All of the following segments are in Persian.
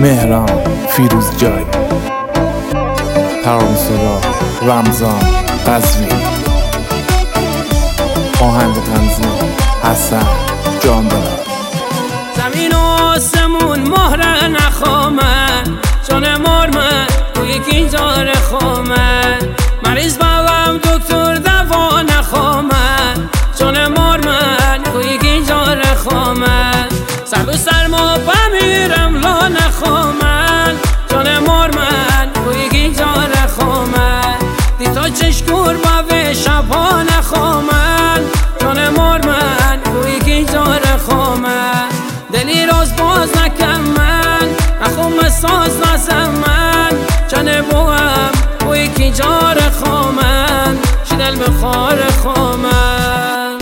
مهران فیروز جای، ترانه‌سرا رمضان قزوین، آهنگ تنظیم حسن جان دارد. زمین و آسمون مهر نخوامن، جان مرمن توی گیجار خوامن، مریض بابم دکتر دوا نخوامن، جان مرمن توی گیجار خوامن، سرد و سرما بمیرم لا نخوامن، جان مرمن توی گیجار خوامن، دیتا چشکور باوی شبا نخوامن، جان مرمن توی گیجار خوامن، دلی راز باز نکن من نخوام ساز نزم من، جان بوام توی گیجار خوامن شدل بخار خوامن.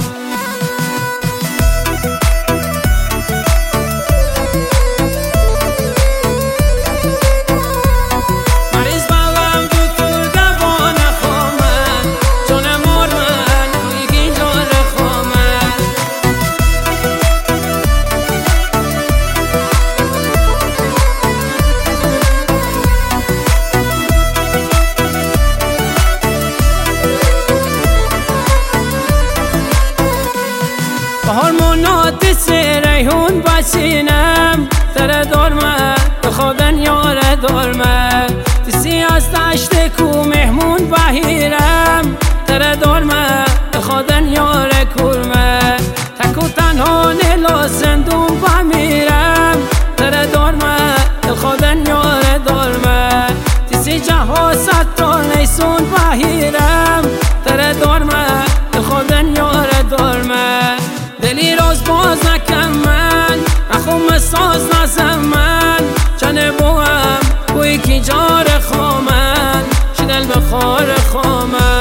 هورمونات ریحون بسینم تره دارمه بخوادن یاره دارمه، تسی از دشت کو مهمون بهیرم تره دارمه بخوادن یاره کورمه، تکو تنها نلا زندون بمیرم تره دارمه بخوادن یاره دارمه، تسی جها ستار نیسون بهیرم تره دارمه بخوادن یاره دارمه، دلی راز باز نکن من نخوام ساز نزم من، جان بوام بوی گیجار خوامن شدل بخار خوامن.